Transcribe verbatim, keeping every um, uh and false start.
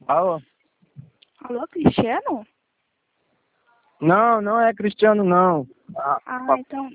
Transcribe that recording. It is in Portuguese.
Alô? Alô, Cristiano? Não, não é Cristiano, não. Ah, Ah, então